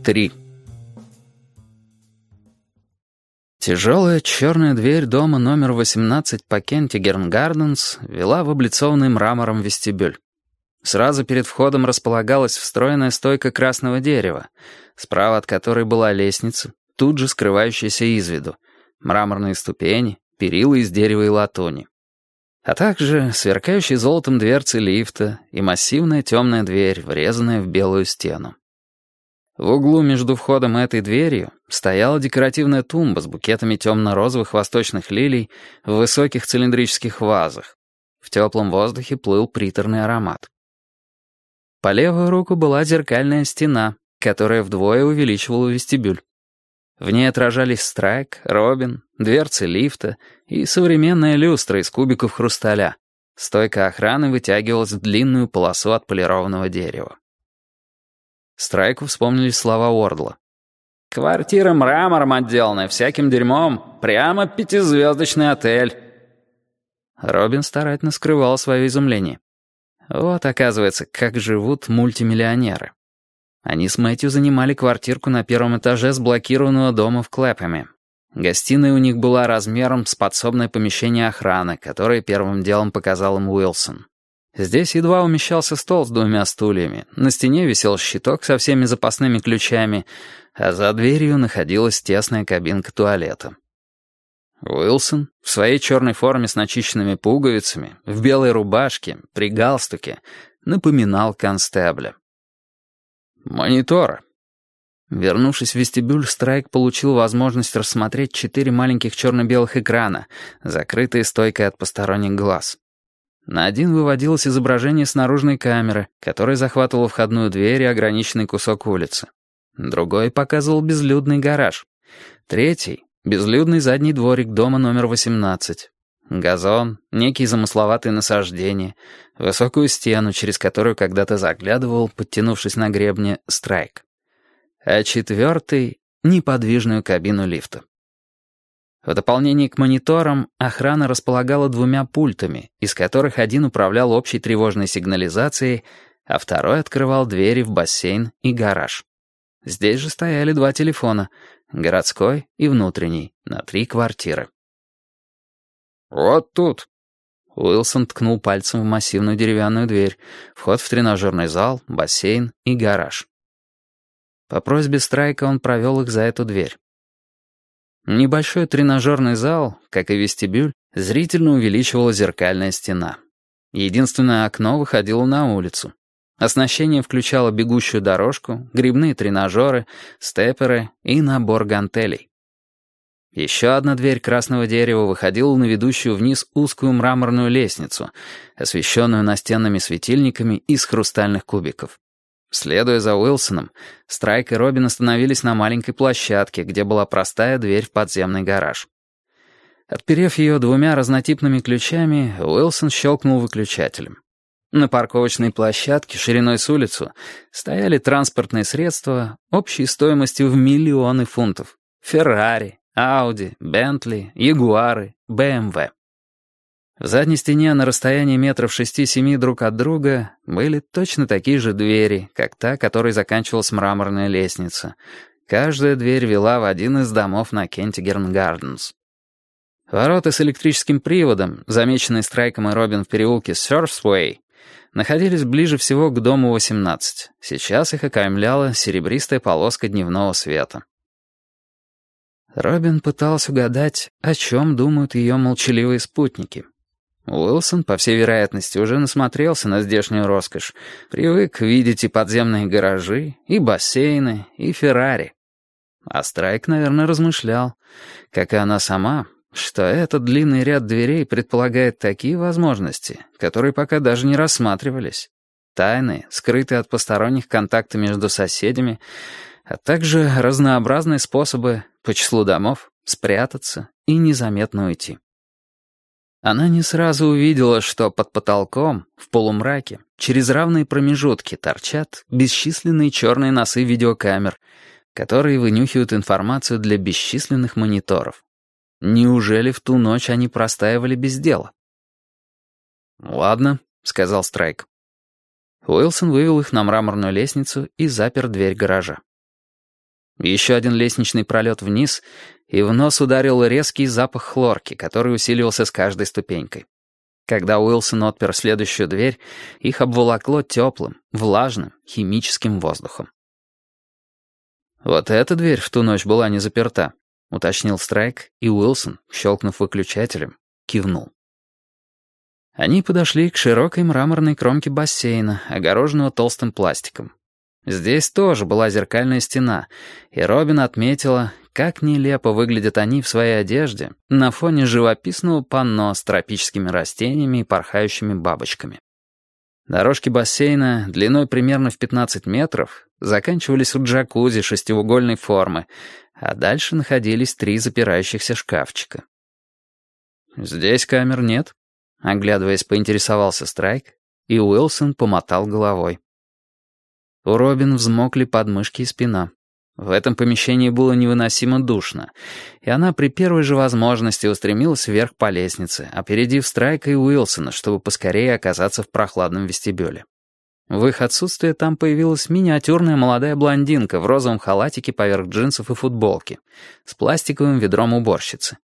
3. Тяжелая черная дверь дома номер 18 по Кентигерн Гарденс вела в облицованный мрамором вестибюль. Сразу перед входом располагалась встроенная стойка красного дерева, справа от которой была лестница, тут же скрывающаяся из виду, мраморные ступени, перила из дерева и латуни, а также сверкающие золотом дверцы лифта и массивная темная дверь, врезанная в белую стену. В углу между входом и этой дверью стояла декоративная тумба с букетами темно-розовых восточных лилий в высоких цилиндрических вазах. В теплом воздухе плыл приторный аромат. По левую руку была зеркальная стена, которая вдвое увеличивала вестибюль. В ней отражались Страйк, Робин, дверцы лифта и современная люстра из кубиков хрусталя. Стойка охраны вытягивалась в длинную полосу отполированного дерева. Страйку вспомнились слова Уордла. «Квартира мрамором отделанная, всяким дерьмом. Прямо 5-звездочный отель». Робин старательно скрывал свое изумление. Вот, оказывается, как живут мультимиллионеры. Они с Мэтью занимали квартирку на первом этаже с блокированного дома в Клэпхэме. Гостиная у них была размером с подсобное помещение охраны, которое первым делом показал им Уилсон. Здесь едва умещался стол с 2 стульями, на стене висел щиток со всеми запасными ключами, а за дверью находилась тесная кабинка туалета. Уилсон в своей черной форме с начищенными пуговицами, в белой рубашке, при галстуке, напоминал констебля. «Монитора». Вернувшись в вестибюль, Страйк получил возможность рассмотреть 4 маленьких черно-белых экрана, закрытые стойкой от посторонних глаз. На один выводилось изображение с наружной камеры, которая захватывала входную дверь и ограниченный кусок улицы. Другой показывал безлюдный гараж. Третий — безлюдный задний дворик дома номер 18. Газон, некие замысловатые насаждения, высокую стену, через которую когда-то заглядывал, подтянувшись на гребне, Страйк. А 4 — неподвижную кабину лифта. В дополнение к мониторам охрана располагала 2 пультами, из которых один управлял общей тревожной сигнализацией, а второй открывал двери в бассейн и гараж. Здесь же стояли 2 телефона, городской и внутренний, на 3 квартиры. «Вот тут». Уилсон ткнул пальцем в массивную деревянную дверь, вход в тренажерный зал, бассейн и гараж. По просьбе Страйка он провел их за эту дверь. Небольшой тренажерный зал, как и вестибюль, зрительно увеличивала зеркальная стена. Единственное окно выходило на улицу. Оснащение включало бегущую дорожку, грибные тренажеры, степеры и набор гантелей. Еще одна дверь красного дерева выходила на ведущую вниз узкую мраморную лестницу, освещенную настенными светильниками из хрустальных кубиков. Следуя за Уилсоном, Страйк и Робин остановились на маленькой площадке, где была простая дверь в подземный гараж. Отперев ее 2 разнотипными ключами, Уилсон щелкнул выключателем. На парковочной площадке шириной с улицу стояли транспортные средства общей стоимостью в миллионы фунтов. Феррари, Ауди, Бентли, Ягуары, БМВ. В задней стене на расстоянии метров 6-7 друг от друга были точно такие же двери, как та, которой заканчивалась мраморная лестница. Каждая дверь вела в один из домов на Кентигерн Гарденс. Ворота с электрическим приводом, замеченные Страйком и Робин в переулке Сёрфсуэй, находились ближе всего к дому 18. Сейчас их окаймляла серебристая полоска дневного света. Робин пытался угадать, о чем думают ее молчаливые спутники. Уилсон, по всей вероятности, уже насмотрелся на здешнюю роскошь, привык видеть и подземные гаражи, и бассейны, и Феррари. А Страйк, наверное, размышлял, как и она сама, что этот длинный ряд дверей предполагает такие возможности, которые пока даже не рассматривались. Тайны, скрытые от посторонних контакты между соседями, а также разнообразные способы по числу домов спрятаться и незаметно уйти. Она не сразу увидела, что под потолком, в полумраке, через равные промежутки торчат бесчисленные черные носы видеокамер, которые вынюхивают информацию для бесчисленных мониторов. Неужели в ту ночь они простаивали без дела? «Ладно», — сказал Страйк. Уилсон вывел их на мраморную лестницу и запер дверь гаража. Еще один лестничный пролет вниз, и в нос ударил резкий запах хлорки, который усиливался с каждой ступенькой. Когда Уилсон отпер следующую дверь, их обволокло теплым, влажным, химическим воздухом. «Вот эта дверь в ту ночь была не заперта», — уточнил Страйк, и Уилсон, щелкнув выключателем, кивнул. Они подошли к широкой мраморной кромке бассейна, огороженного толстым пластиком. Здесь тоже была зеркальная стена, и Робин отметила, как нелепо выглядят они в своей одежде на фоне живописного панно с тропическими растениями и порхающими бабочками. Дорожки бассейна, длиной примерно в 15 метров, заканчивались у джакузи шестиугольной формы, а дальше находились 3 запирающихся шкафчика. «Здесь камер нет», — оглядываясь, поинтересовался Страйк, и Уилсон помотал головой. У Робин взмокли подмышки и спина. В этом помещении было невыносимо душно, и она при первой же возможности устремилась вверх по лестнице, опередив Страйка и Уилсона, чтобы поскорее оказаться в прохладном вестибюле. В их отсутствие там появилась миниатюрная молодая блондинка в розовом халатике поверх джинсов и футболки, с пластиковым ведром уборщицы.